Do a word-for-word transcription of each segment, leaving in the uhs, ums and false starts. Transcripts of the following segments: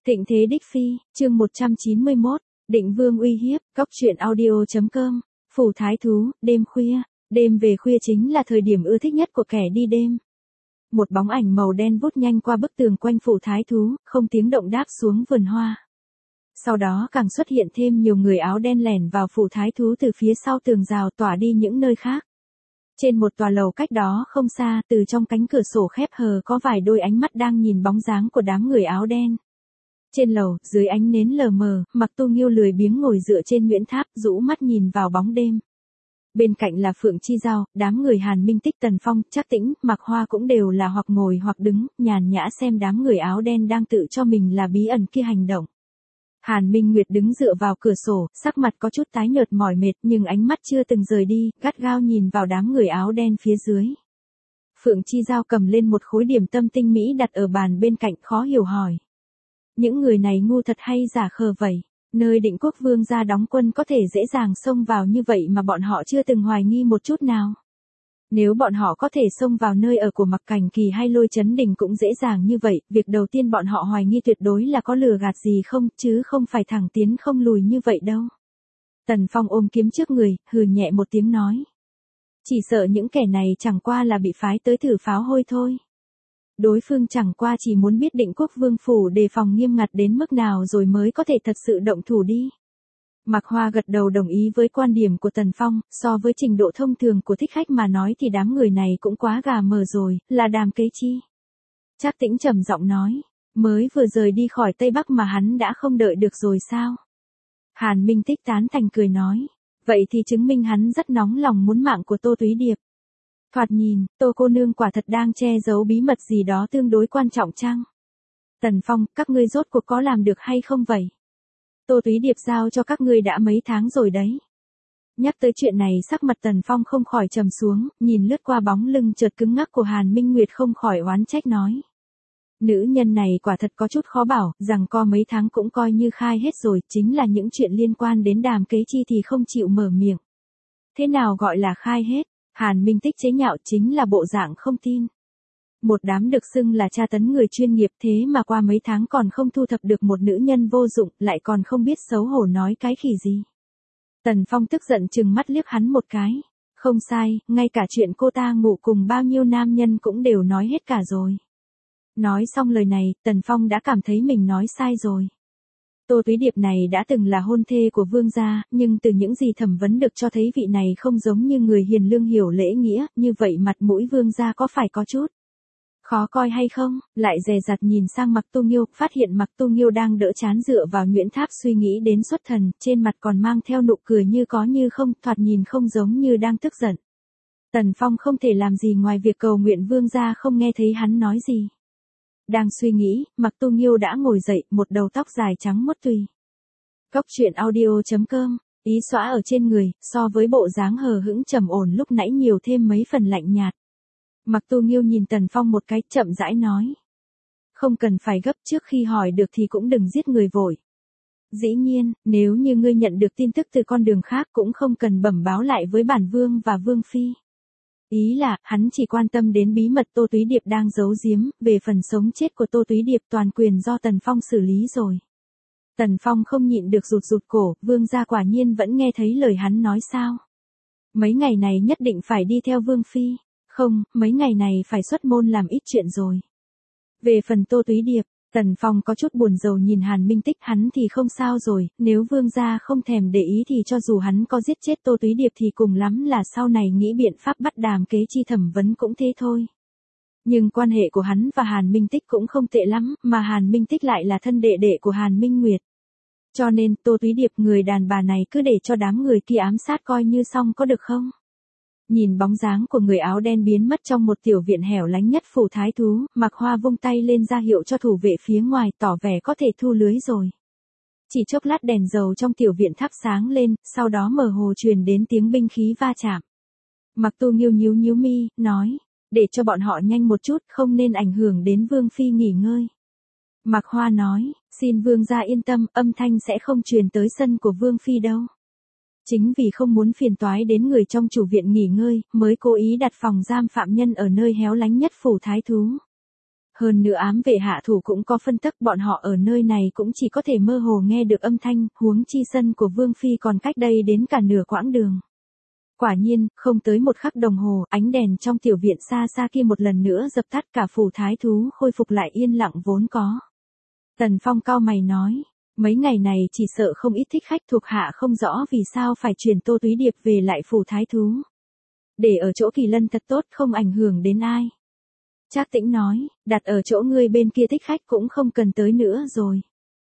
Thịnh thế đích phi, chương một trăm chín mươi mốt, định vương uy hiếp, góc truyện audio.com, phủ thái thú, đêm khuya, đêm về khuya chính là thời điểm ưa thích nhất của kẻ đi đêm. Một bóng ảnh màu đen vút nhanh qua bức tường quanh phủ thái thú, không tiếng động đáp xuống vườn hoa. Sau đó càng xuất hiện thêm nhiều người áo đen lẻn vào phủ thái thú từ phía sau tường rào tỏa đi những nơi khác. Trên một tòa lầu cách đó không xa, từ trong cánh cửa sổ khép hờ có vài đôi ánh mắt đang nhìn bóng dáng của đám người áo đen. Trên lầu, dưới ánh nến lờ mờ, Mặc Tu Nghiêu lười biếng ngồi dựa trên Nguyễn Tháp, rũ mắt nhìn vào bóng đêm. Bên cạnh là Phượng Chi Giao, đám người Hàn Minh Tích, Tần Phong, Trác Tĩnh, Mạc Hoa cũng đều là hoặc ngồi hoặc đứng, nhàn nhã xem đám người áo đen đang tự cho mình là bí ẩn kia hành động. Hàn Minh Nguyệt đứng dựa vào cửa sổ, sắc mặt có chút tái nhợt mỏi mệt nhưng ánh mắt chưa từng rời đi, gắt gao nhìn vào đám người áo đen phía dưới. Phượng Chi Giao cầm lên một khối điểm tâm tinh mỹ đặt ở bàn bên cạnh, khó hiểu hỏi. Những người này ngu thật hay giả khờ vậy? Nơi Định Quốc Vương gia đóng quân có thể dễ dàng xông vào như vậy mà bọn họ chưa từng hoài nghi một chút nào. Nếu bọn họ có thể xông vào nơi ở của Mặc Cảnh Kỳ hay Lôi Chấn Đình cũng dễ dàng như vậy, việc đầu tiên bọn họ hoài nghi tuyệt đối là có lừa gạt gì không, chứ không phải thẳng tiến không lùi như vậy đâu. Tần Phong ôm kiếm trước người, hừ nhẹ một tiếng nói. Chỉ sợ những kẻ này chẳng qua là bị phái tới thử pháo hôi thôi. Đối phương chẳng qua chỉ muốn biết Định Quốc Vương phủ đề phòng nghiêm ngặt đến mức nào rồi mới có thể thật sự động thủ đi. Mạc Hoa gật đầu đồng ý với quan điểm của Tần Phong, so với trình độ thông thường của thích khách mà nói thì đám người này cũng quá gà mờ rồi, là đàm kế chi. Trác Tĩnh trầm giọng nói, mới vừa rời đi khỏi Tây Bắc mà hắn đã không đợi được rồi sao? Hàn Minh Tích tán thành cười nói, vậy thì chứng minh hắn rất nóng lòng muốn mạng của Tô Túy Điệp. Thoạt nhìn, Tô cô nương quả thật đang che giấu bí mật gì đó tương đối quan trọng chăng? Tần Phong, các ngươi rốt cuộc có làm được hay không vậy? Tô Túy Điệp giao cho các ngươi đã mấy tháng rồi đấy. Nhắc tới chuyện này sắc mặt Tần Phong không khỏi trầm xuống, nhìn lướt qua bóng lưng chợt cứng ngắc của Hàn Minh Nguyệt không khỏi oán trách nói. Nữ nhân này quả thật có chút khó bảo, rằng co mấy tháng cũng coi như khai hết rồi, chính là những chuyện liên quan đến đàm kế chi thì không chịu mở miệng. Thế nào gọi là khai hết? Hàn Minh Tích chế nhạo chính là bộ dạng không tin. Một đám được xưng là tra tấn người chuyên nghiệp thế mà qua mấy tháng còn không thu thập được một nữ nhân vô dụng, lại còn không biết xấu hổ nói cái khỉ gì. Tần Phong tức giận trừng mắt liếc hắn một cái. Không sai, ngay cả chuyện cô ta ngủ cùng bao nhiêu nam nhân cũng đều nói hết cả rồi. Nói xong lời này, Tần Phong đã cảm thấy mình nói sai rồi. Tô Túy Điệp này đã từng là hôn thê của vương gia, nhưng từ những gì thẩm vấn được cho thấy vị này không giống như người hiền lương hiểu lễ nghĩa, như vậy mặt mũi vương gia có phải có chút khó coi hay không? Lại dè dặt nhìn sang Mặc Tu Nghiêu, phát hiện Mặc Tu Nghiêu đang đỡ chán dựa vào Nguyễn Tháp suy nghĩ đến xuất thần, trên mặt còn mang theo nụ cười như có như không, thoạt nhìn không giống như đang tức giận. Tần Phong không thể làm gì ngoài việc cầu nguyện vương gia không nghe thấy hắn nói gì. Đang suy nghĩ, Mặc Tu Nghiêu đã ngồi dậy, một đầu tóc dài trắng muốt tùy. Góc truyện audio.com, ý xõa ở trên người, so với bộ dáng hờ hững trầm ổn lúc nãy nhiều thêm mấy phần lạnh nhạt. Mặc Tu Nghiêu nhìn Tần Phong một cái, chậm rãi nói. Không cần phải gấp, trước khi hỏi được thì cũng đừng giết người vội. Dĩ nhiên, nếu như ngươi nhận được tin tức từ con đường khác cũng không cần bẩm báo lại với bản vương và vương phi. Ý là, hắn chỉ quan tâm đến bí mật Tô Túy Điệp đang giấu giếm, về phần sống chết của Tô Túy Điệp toàn quyền do Tần Phong xử lý rồi. Tần Phong không nhịn được rụt rụt cổ, vương gia quả nhiên vẫn nghe thấy lời hắn nói sao. Mấy ngày này nhất định phải đi theo vương phi. Không, mấy ngày này phải xuất môn làm ít chuyện rồi. Về phần Tô Túy Điệp, Tần Phong có chút buồn rầu nhìn Hàn Minh Tích, hắn thì không sao rồi, nếu vương gia không thèm để ý thì cho dù hắn có giết chết Tô Túy Điệp thì cùng lắm là sau này nghĩ biện pháp bắt đàm kế chi thẩm vấn cũng thế thôi. Nhưng quan hệ của hắn và Hàn Minh Tích cũng không tệ lắm, mà Hàn Minh Tích lại là thân đệ đệ của Hàn Minh Nguyệt. Cho nên, Tô Túy Điệp người đàn bà này cứ để cho đám người kia ám sát coi như xong có được không? Nhìn bóng dáng của người áo đen biến mất trong một tiểu viện hẻo lánh nhất phủ thái thú, Mạc Hoa vung tay lên ra hiệu cho thủ vệ phía ngoài, tỏ vẻ có thể thu lưới rồi. Chỉ chốc lát đèn dầu trong tiểu viện thắp sáng lên, sau đó mơ hồ truyền đến tiếng binh khí va chạm. Mặc Tu Nghiêu nhíu nhíu mi, nói, để cho bọn họ nhanh một chút, không nên ảnh hưởng đến vương phi nghỉ ngơi. Mạc Hoa nói, xin vương gia yên tâm, âm thanh sẽ không truyền tới sân của vương phi đâu. Chính vì không muốn phiền toái đến người trong chủ viện nghỉ ngơi, mới cố ý đặt phòng giam phạm nhân ở nơi héo lánh nhất phủ thái thú. Hơn nữa ám vệ hạ thủ cũng có phân tắc, bọn họ ở nơi này cũng chỉ có thể mơ hồ nghe được âm thanh, huống chi sân của Vương Phi còn cách đây đến cả nửa quãng đường. Quả nhiên, không tới một khắc đồng hồ, ánh đèn trong tiểu viện xa xa kia một lần nữa dập tắt, cả phủ thái thú khôi phục lại yên lặng vốn có. Tần Phong cau mày nói, mấy ngày này chỉ sợ không ít thích khách thuộc hạ không rõ vì sao phải chuyển Tô Túy Điệp về lại phủ thái thú. Để ở chỗ Kỳ Lân thật tốt, không ảnh hưởng đến ai. Trác Tĩnh nói, đặt ở chỗ ngươi bên kia thích khách cũng không cần tới nữa rồi.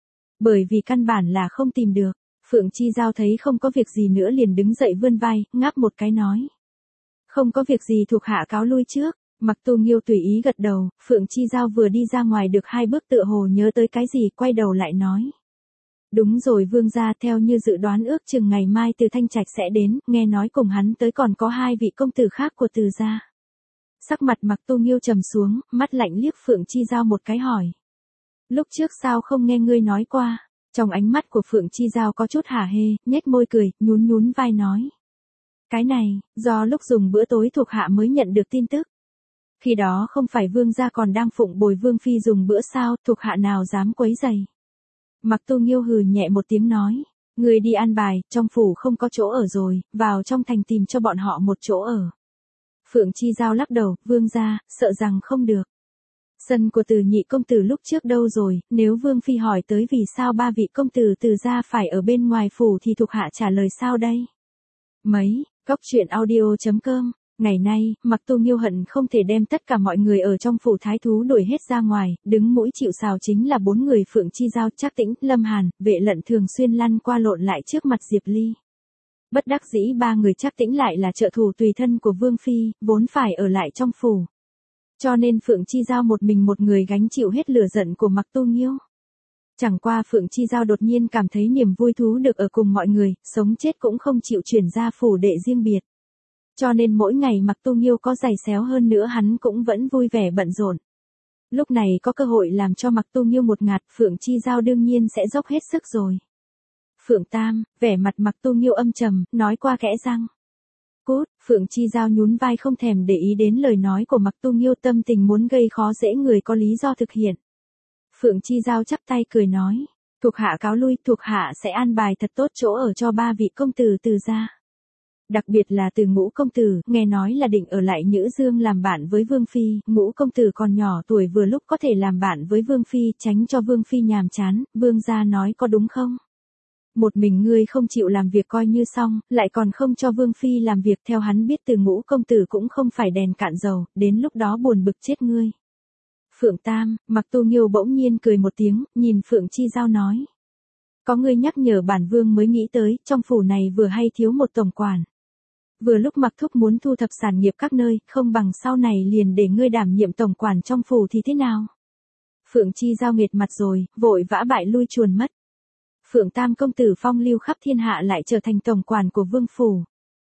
Bởi vì căn bản là không tìm được. Phượng Chi Giao thấy không có việc gì nữa liền đứng dậy vươn vai, ngáp một cái nói. Không có việc gì thuộc hạ cáo lui trước. Mặc Tu Nghiêu tùy ý gật đầu, Phượng Chi Giao vừa đi ra ngoài được hai bước tựa hồ nhớ tới cái gì, quay đầu lại nói. Đúng rồi vương gia, theo như dự đoán ước chừng ngày mai Từ Thanh Trạch sẽ đến, nghe nói cùng hắn tới còn có hai vị công tử khác của Từ gia. Sắc mặt Mặc Tu Nghiêu trầm xuống, mắt lạnh liếc Phượng Chi Giao một cái hỏi. Lúc trước sao không nghe ngươi nói qua? Trong ánh mắt của Phượng Chi Giao có chút hả hê, nhếch môi cười, nhún nhún vai nói. Cái này, do lúc dùng bữa tối thuộc hạ mới nhận được tin tức. Khi đó không phải vương gia còn đang phụng bồi Vương Phi dùng bữa sao, thuộc hạ nào dám quấy rầy. Mặc Tu Nghiêu hừ nhẹ một tiếng nói. Người đi an bài, trong phủ không có chỗ ở rồi, vào trong thành tìm cho bọn họ một chỗ ở. Phượng Chi Giao lắc đầu, vương gia, sợ rằng không được. Sân của Từ nhị công tử lúc trước đâu rồi, nếu Vương Phi hỏi tới vì sao ba vị công tử Từ gia phải ở bên ngoài phủ thì thuộc hạ trả lời sao đây? Mấy, góc truyện audio chấm com, ngày nay, Mặc Tu Nghiêu hận không thể đem tất cả mọi người ở trong phủ thái thú đuổi hết ra ngoài, đứng mũi chịu sào chính là bốn người Phượng Chi Giao, Trác Tĩnh, Lâm Hàn, Vệ Lận thường xuyên lăn qua lộn lại trước mặt Diệp Ly. Bất đắc dĩ ba người Trác Tĩnh lại là trợ thủ tùy thân của Vương Phi, vốn phải ở lại trong phủ. Cho nên Phượng Chi Giao một mình một người gánh chịu hết lửa giận của Mặc Tu Nghiêu. Chẳng qua Phượng Chi Giao đột nhiên cảm thấy niềm vui thú được ở cùng mọi người, sống chết cũng không chịu chuyển ra phủ đệ riêng biệt. Cho nên mỗi ngày Mặc Tu Nghiêu có giày xéo hơn nữa hắn cũng vẫn vui vẻ bận rộn. Lúc này có cơ hội làm cho Mặc Tu Nghiêu một ngạt, Phượng Chi Giao đương nhiên sẽ dốc hết sức rồi. Phượng Tam, vẻ mặt Mặc Tu Nghiêu âm trầm, nói qua kẽ răng. Cút, Phượng Chi Giao nhún vai không thèm để ý đến lời nói của Mặc Tu Nghiêu, tâm tình muốn gây khó dễ người có lý do thực hiện. Phượng Chi Giao chắp tay cười nói, thuộc hạ cáo lui, thuộc hạ sẽ an bài thật tốt chỗ ở cho ba vị công tử Từ gia. Đặc biệt là Từ Ngũ công tử, nghe nói là định ở lại Nhữ Dương làm bạn với Vương Phi, Ngũ công tử còn nhỏ tuổi vừa lúc có thể làm bạn với Vương Phi, tránh cho Vương Phi nhàm chán, vương gia nói có đúng không? Một mình ngươi không chịu làm việc coi như xong, lại còn không cho Vương Phi làm việc, theo hắn biết Từ Ngũ công tử cũng không phải đèn cạn dầu, đến lúc đó buồn bực chết ngươi. Phượng Tam, Mặc Tu Nghiêu bỗng nhiên cười một tiếng, nhìn Phượng Chi Giao nói. Có ngươi nhắc nhở bản vương mới nghĩ tới, trong phủ này vừa hay thiếu một tổng quản. Vừa lúc Mặc thúc muốn thu thập sản nghiệp các nơi, không bằng sau này liền để ngươi đảm nhiệm tổng quản trong phủ thì thế nào? Phượng Chi Giao nghệt mặt rồi, vội vã bại lui chuồn mất. Phượng Tam công tử phong lưu khắp thiên hạ lại trở thành tổng quản của vương phủ.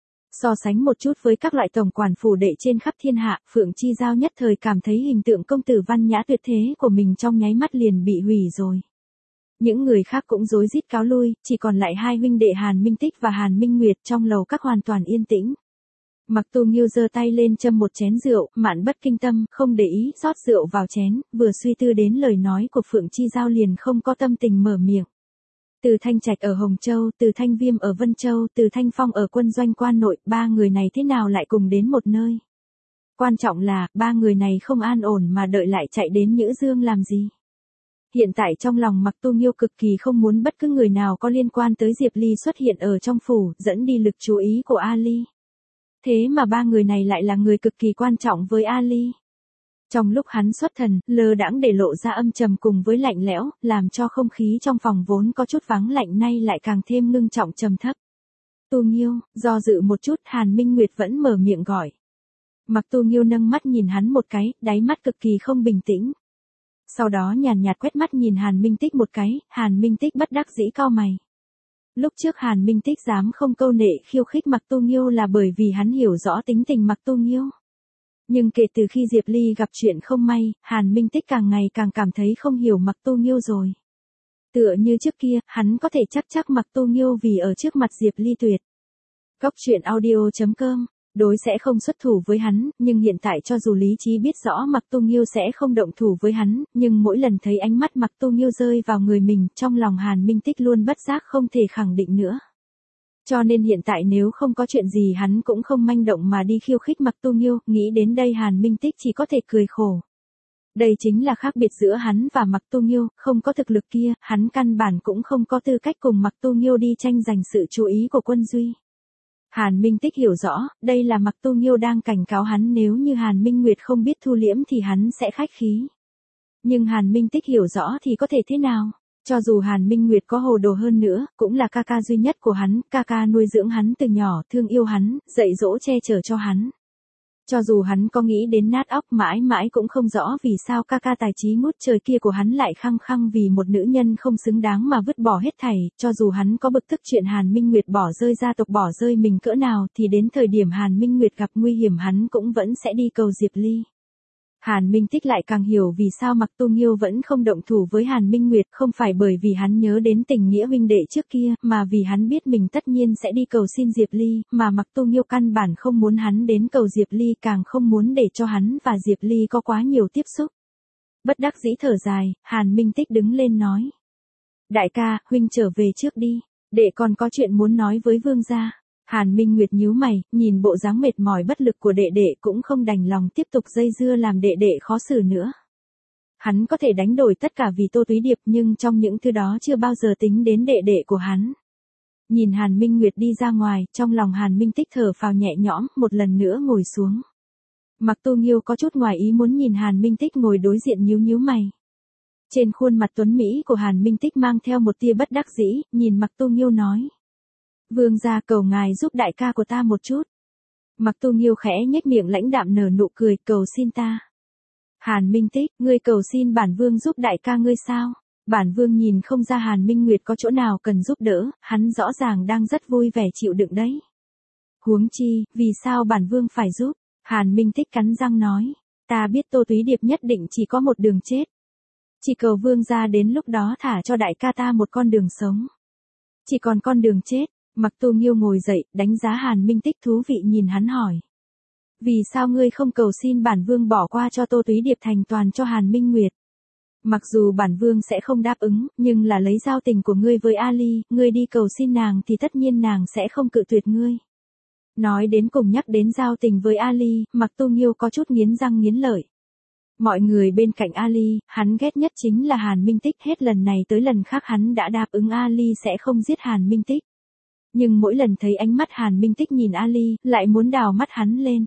So sánh một chút với các loại tổng quản phủ đệ trên khắp thiên hạ, Phượng Chi Giao nhất thời cảm thấy hình tượng công tử văn nhã tuyệt thế của mình trong nháy mắt liền bị hủy rồi. Những người khác cũng rối rít cáo lui, chỉ còn lại hai huynh đệ Hàn Minh Tích và Hàn Minh Nguyệt, trong lầu các hoàn toàn yên tĩnh. Mặc Tu Nghiêu giơ tay lên châm một chén rượu, Mạn Bất Kinh Tâm không để ý, rót rượu vào chén, vừa suy tư đến lời nói của Phượng Chi Giao liền không có tâm tình mở miệng. Từ Thanh Trạch ở Hồng Châu, Từ Thanh Viêm ở Vân Châu, Từ Thanh Phong ở quân doanh quan nội, ba người này thế nào lại cùng đến một nơi? Quan trọng là, ba người này không an ổn mà đợi lại chạy đến Nhữ Dương làm gì? Hiện tại trong lòng Mặc Tu Nghiêu cực kỳ không muốn bất cứ người nào có liên quan tới Diệp Ly xuất hiện ở trong phủ, dẫn đi lực chú ý của Ali. Thế mà ba người này lại là người cực kỳ quan trọng với Ali. Trong lúc hắn xuất thần, lơ đãng để lộ ra âm trầm cùng với lạnh lẽo, làm cho không khí trong phòng vốn có chút vắng lạnh nay lại càng thêm ngưng trọng trầm thấp. Tu Nghiêu, do dự một chút, Hàn Minh Nguyệt vẫn mở miệng gọi. Mặc Tu Nghiêu nâng mắt nhìn hắn một cái, đáy mắt cực kỳ không bình tĩnh. Sau đó nhàn nhạt quét mắt nhìn Hàn Minh Tích một cái, Hàn Minh Tích bất đắc dĩ cau mày. Lúc trước Hàn Minh Tích dám không câu nệ khiêu khích Mặc Tu Nghiêu là bởi vì hắn hiểu rõ tính tình Mặc Tu Nghiêu. Nhưng kể từ khi Diệp Ly gặp chuyện không may, Hàn Minh Tích càng ngày càng cảm thấy không hiểu Mặc Tu Nghiêu rồi. Tựa như trước kia, hắn có thể chắc chắc Mặc Tu Nghiêu vì ở trước mặt Diệp Ly tuyệt. Góc truyện audio chấm com đối sẽ không xuất thủ với hắn, nhưng hiện tại cho dù lý trí biết rõ Mạc Tu Nghiêu sẽ không động thủ với hắn, nhưng mỗi lần thấy ánh mắt Mạc Tu Nghiêu rơi vào người mình, trong lòng Hàn Minh Tích luôn bất giác không thể khẳng định nữa. Cho nên hiện tại nếu không có chuyện gì hắn cũng không manh động mà đi khiêu khích Mạc Tu Nghiêu, nghĩ đến đây Hàn Minh Tích chỉ có thể cười khổ. Đây chính là khác biệt giữa hắn và Mạc Tu Nghiêu, không có thực lực kia, hắn căn bản cũng không có tư cách cùng Mạc Tu Nghiêu đi tranh giành sự chú ý của Quân Duy. Hàn Minh Tích hiểu rõ, đây là Mạc Tu Nghiêu đang cảnh cáo hắn nếu như Hàn Minh Nguyệt không biết thu liễm thì hắn sẽ khách khí. Nhưng Hàn Minh Tích hiểu rõ thì có thể thế nào? Cho dù Hàn Minh Nguyệt có hồ đồ hơn nữa, cũng là ca ca duy nhất của hắn, ca ca nuôi dưỡng hắn từ nhỏ, thương yêu hắn, dạy dỗ che chở cho hắn. Cho dù hắn có nghĩ đến nát óc mãi mãi cũng không rõ vì sao ca ca tài trí ngút trời kia của hắn lại khăng khăng vì một nữ nhân không xứng đáng mà vứt bỏ hết thảy, cho dù hắn có bực tức chuyện Hàn Minh Nguyệt bỏ rơi gia tộc bỏ rơi mình cỡ nào thì đến thời điểm Hàn Minh Nguyệt gặp nguy hiểm hắn cũng vẫn sẽ đi cầu Diệp Ly. Hàn Minh Tích lại càng hiểu vì sao Mạc Tu Nghiêu vẫn không động thủ với Hàn Minh Nguyệt, không phải bởi vì hắn nhớ đến tình nghĩa huynh đệ trước kia, mà vì hắn biết mình tất nhiên sẽ đi cầu xin Diệp Ly, mà Mạc Tu Nghiêu căn bản không muốn hắn đến cầu Diệp Ly, càng không muốn để cho hắn và Diệp Ly có quá nhiều tiếp xúc. Bất đắc dĩ thở dài, Hàn Minh Tích đứng lên nói: "Đại ca, huynh trở về trước đi, đệ còn có chuyện muốn nói với vương gia." Hàn Minh Nguyệt nhíu mày, nhìn bộ dáng mệt mỏi bất lực của đệ đệ cũng không đành lòng tiếp tục dây dưa làm đệ đệ khó xử nữa. Hắn có thể đánh đổi tất cả vì Tô Túy Điệp nhưng trong những thứ đó chưa bao giờ tính đến đệ đệ của hắn. Nhìn Hàn Minh Nguyệt đi ra ngoài, trong lòng Hàn Minh Tích thở phào nhẹ nhõm, một lần nữa ngồi xuống. Mạc Tu Nghiêu có chút ngoài ý muốn nhìn Hàn Minh Tích ngồi đối diện nhíu nhíu mày. Trên khuôn mặt tuấn mỹ của Hàn Minh Tích mang theo một tia bất đắc dĩ, nhìn Mạc Tu Nghiêu nói: "Vương gia cầu ngài giúp đại ca của ta một chút." Mạc Tu Nghiêu khẽ nhếch miệng lãnh đạm nở nụ cười, "Cầu xin ta?" Hàn Minh Tích, ngươi cầu xin bản vương giúp đại ca ngươi sao? Bản vương nhìn không ra Hàn Minh Nguyệt có chỗ nào cần giúp đỡ, hắn rõ ràng đang rất vui vẻ chịu đựng đấy. Huống chi, vì sao bản vương phải giúp? Hàn Minh Tích cắn răng nói, ta biết Tô Túy Điệp nhất định chỉ có một đường chết. Chỉ cầu vương gia đến lúc đó thả cho đại ca ta một con đường sống. Chỉ còn con đường chết. Mạc Tu Nghiêu ngồi dậy, đánh giá Hàn Minh Tích thú vị nhìn hắn hỏi. Vì sao ngươi không cầu xin bản vương bỏ qua cho Tô Túy Điệp thành toàn cho Hàn Minh Nguyệt? Mặc dù bản vương sẽ không đáp ứng, nhưng là lấy giao tình của ngươi với Ali, ngươi đi cầu xin nàng thì tất nhiên nàng sẽ không cự tuyệt ngươi. Nói đến cùng nhắc đến giao tình với Ali, Mạc Tu Nghiêu có chút nghiến răng nghiến lợi. Mọi người bên cạnh Ali, hắn ghét nhất chính là Hàn Minh Tích, hết lần này tới lần khác hắn đã đáp ứng Ali sẽ không giết Hàn Minh Tích. Nhưng mỗi lần thấy ánh mắt Hàn Minh Tích nhìn Ali, lại muốn đào mắt hắn lên.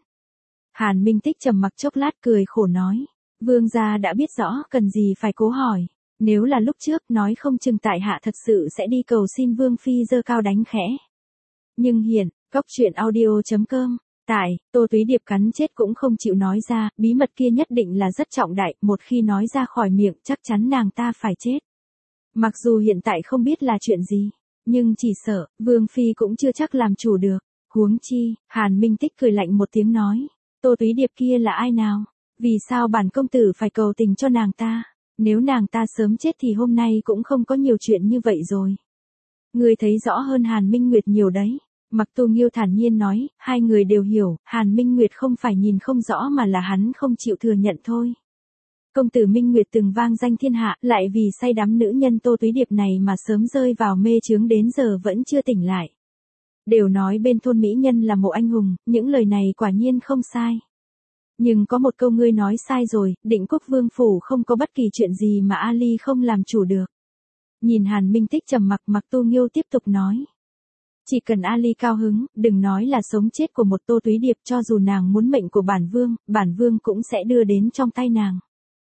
Hàn Minh Tích trầm mặc chốc lát cười khổ nói, vương gia đã biết rõ, cần gì phải cố hỏi. Nếu là lúc trước, nói không chừng tại hạ thật sự sẽ đi cầu xin vương phi giơ cao đánh khẽ. Nhưng hiện, góc truyện audio chấm com, tại, Tô Túy Điệp cắn chết cũng không chịu nói ra, bí mật kia nhất định là rất trọng đại, một khi nói ra khỏi miệng chắc chắn nàng ta phải chết. Mặc dù hiện tại không biết là chuyện gì, nhưng chỉ sợ, vương phi cũng chưa chắc làm chủ được. Huống chi, Hàn Minh Tích cười lạnh một tiếng nói, Tô Túy Điệp kia là ai nào? Vì sao bản công tử phải cầu tình cho nàng ta? Nếu nàng ta sớm chết thì hôm nay cũng không có nhiều chuyện như vậy rồi. Người thấy rõ hơn Hàn Minh Nguyệt nhiều đấy. Mạc Tu Nghiêu thản nhiên nói, hai người đều hiểu, Hàn Minh Nguyệt không phải nhìn không rõ mà là hắn không chịu thừa nhận thôi. Công tử Minh Nguyệt từng vang danh thiên hạ, lại vì say đắm nữ nhân Tô Túy Điệp này mà sớm rơi vào mê chướng đến giờ vẫn chưa tỉnh lại. Đều nói bên thôn mỹ nhân là mộ anh hùng, những lời này quả nhiên không sai. Nhưng có một câu ngươi nói sai rồi, Định Quốc Vương phủ không có bất kỳ chuyện gì mà Ali không làm chủ được. Nhìn Hàn Minh Tích trầm mặc, Mạc Tu Nghiêu tiếp tục nói. Chỉ cần Ali cao hứng, đừng nói là sống chết của một Tô Túy Điệp, cho dù nàng muốn mệnh của bản vương, bản vương cũng sẽ đưa đến trong tay nàng.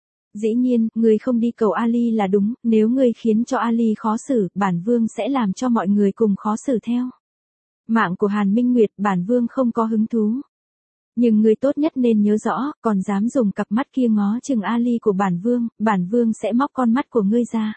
Dĩ nhiên, ngươi không đi cầu Ali là đúng, nếu ngươi khiến cho Ali khó xử, bản vương sẽ làm cho mọi người cùng khó xử theo. Mạng của Hàn Minh Nguyệt, bản vương không có hứng thú. Nhưng ngươi tốt nhất nên nhớ rõ, còn dám dùng cặp mắt kia ngó chừng Ali của bản vương, bản vương sẽ móc con mắt của ngươi ra.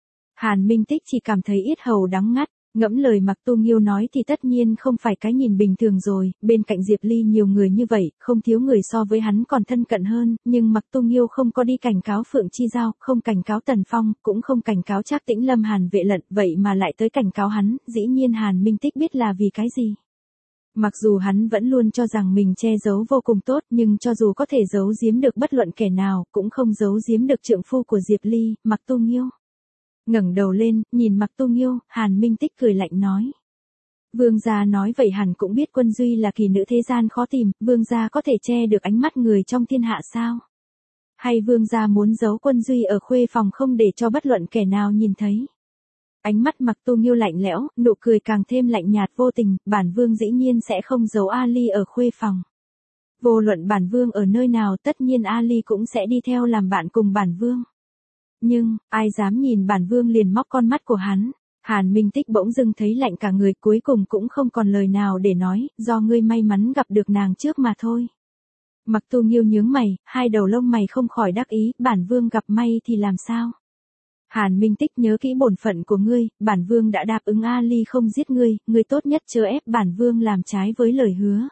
Hàn Minh Tích chỉ cảm thấy yết hầu đắng ngắt. Ngẫm lời Mạc Tu Nghiêu nói thì tất nhiên không phải cái nhìn bình thường rồi, bên cạnh Diệp Ly nhiều người như vậy, không thiếu người so với hắn còn thân cận hơn, nhưng Mạc Tu Nghiêu không có đi cảnh cáo Phượng Chi Giao, không cảnh cáo Tần Phong, cũng không cảnh cáo Trác Tĩnh Lâm Hàn Vệ Lận, vậy mà lại tới cảnh cáo hắn, dĩ nhiên Hàn Minh Tích biết là vì cái gì. Mặc dù hắn vẫn luôn cho rằng mình che giấu vô cùng tốt, nhưng cho dù có thể giấu giếm được bất luận kẻ nào, cũng không giấu giếm được trượng phu của Diệp Ly, Mạc Tu Nghiêu. Ngẩng đầu lên, nhìn Mạc Tu Nghiêu, Hàn Minh Tích cười lạnh nói. Vương gia nói vậy hẳn cũng biết Quân Duy là kỳ nữ thế gian khó tìm, vương gia có thể che được ánh mắt người trong thiên hạ sao? Hay vương gia muốn giấu Quân Duy ở khuê phòng không để cho bất luận kẻ nào nhìn thấy? Ánh mắt Mạc Tu Nghiêu lạnh lẽo, nụ cười càng thêm lạnh nhạt vô tình, bản vương dĩ nhiên sẽ không giấu Ali ở khuê phòng. Vô luận bản vương ở nơi nào tất nhiên Ali cũng sẽ đi theo làm bạn cùng bản vương. Nhưng, ai dám nhìn bản vương liền móc con mắt của hắn. Hàn Minh Tích bỗng dưng thấy lạnh cả người, cuối cùng cũng không còn lời nào để nói, do ngươi may mắn gặp được nàng trước mà thôi. Mạc Tu Nghiêu nhướng mày, hai đầu lông mày không khỏi đắc ý, bản vương gặp may thì làm sao? Hàn Minh Tích nhớ kỹ bổn phận của ngươi, bản vương đã đáp ứng Ali không giết ngươi, ngươi tốt nhất chớ ép bản vương làm trái với lời hứa.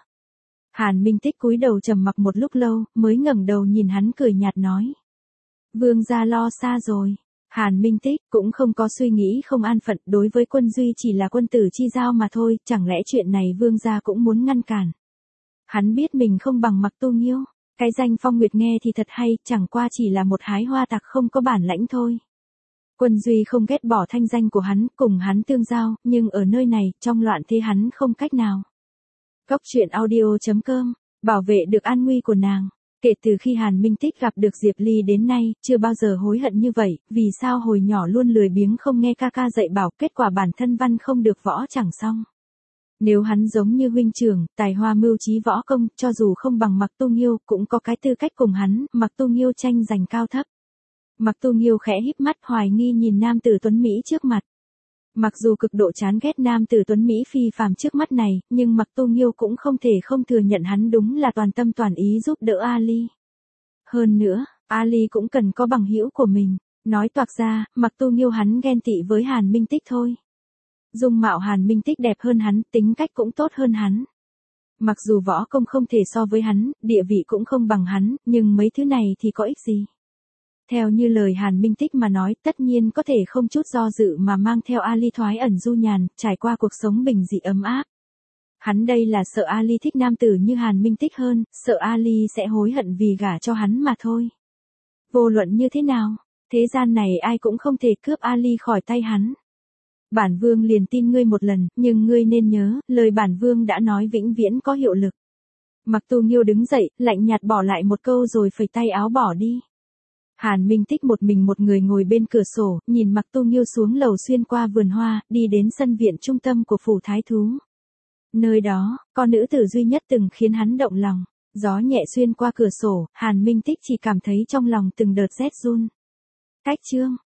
Hàn Minh Tích cúi đầu trầm mặc một lúc lâu, mới ngẩng đầu nhìn hắn cười nhạt nói. Vương gia lo xa rồi. Hàn Minh Tích cũng không có suy nghĩ không an phận, đối với Quân Duy chỉ là quân tử chi giao mà thôi, chẳng lẽ chuyện này vương gia cũng muốn ngăn cản. Hắn biết mình không bằng Mạc Tu Nghiêu, cái danh Phong Nguyệt nghe thì thật hay, chẳng qua chỉ là một hái hoa tặc không có bản lãnh thôi. Quân Duy không ghét bỏ thanh danh của hắn, cùng hắn tương giao, nhưng ở nơi này, trong loạn thế hắn không cách nào. Cóc truyện audio chấm com, bảo vệ được an nguy của nàng. Kể từ khi Hàn Minh Tích gặp được Diệp Ly đến nay, chưa bao giờ hối hận như vậy, vì sao hồi nhỏ luôn lười biếng không nghe ca ca dạy bảo, kết quả bản thân văn không được võ chẳng xong. Nếu hắn giống như huynh trưởng, tài hoa mưu trí võ công, cho dù không bằng Mạc Tu Nghiêu, cũng có cái tư cách cùng hắn, Mạc Tu Nghiêu tranh giành cao thấp. Mạc Tu Nghiêu khẽ híp mắt hoài nghi nhìn nam tử tuấn Mỹ trước mặt. Mặc dù cực độ chán ghét nam tử tuấn Mỹ phi phàm trước mắt này, nhưng Mạc Tu Nghiêu cũng không thể không thừa nhận hắn đúng là toàn tâm toàn ý giúp đỡ Ali. Hơn nữa, Ali cũng cần có bằng hữu của mình. Nói toạc ra, Mạc Tu Nghiêu hắn ghen tị với Hàn Minh Tích thôi. Dung mạo Hàn Minh Tích đẹp hơn hắn, tính cách cũng tốt hơn hắn. Mặc dù võ công không thể so với hắn, địa vị cũng không bằng hắn, nhưng mấy thứ này thì có ích gì? Theo như lời Hàn Minh Tích mà nói, tất nhiên có thể không chút do dự mà mang theo Ali thoái ẩn du nhàn, trải qua cuộc sống bình dị ấm áp. Hắn đây là sợ Ali thích nam tử như Hàn Minh Tích hơn, sợ Ali sẽ hối hận vì gả cho hắn mà thôi. Vô luận như thế nào, thế gian này ai cũng không thể cướp Ali khỏi tay hắn. Bản vương liền tin ngươi một lần, nhưng ngươi nên nhớ, lời bản vương đã nói vĩnh viễn có hiệu lực. Mạc Tu Nghiêu đứng dậy, lạnh nhạt bỏ lại một câu rồi phẩy tay áo bỏ đi. Hàn Minh Tích một mình một người ngồi bên cửa sổ, nhìn Mạc Tu Nghiêu xuống lầu xuyên qua vườn hoa, đi đến sân viện trung tâm của phủ thái thú. Nơi đó, có nữ tử duy nhất từng khiến hắn động lòng. Gió nhẹ xuyên qua cửa sổ, Hàn Minh Tích chỉ cảm thấy trong lòng từng đợt rét run. Cách chương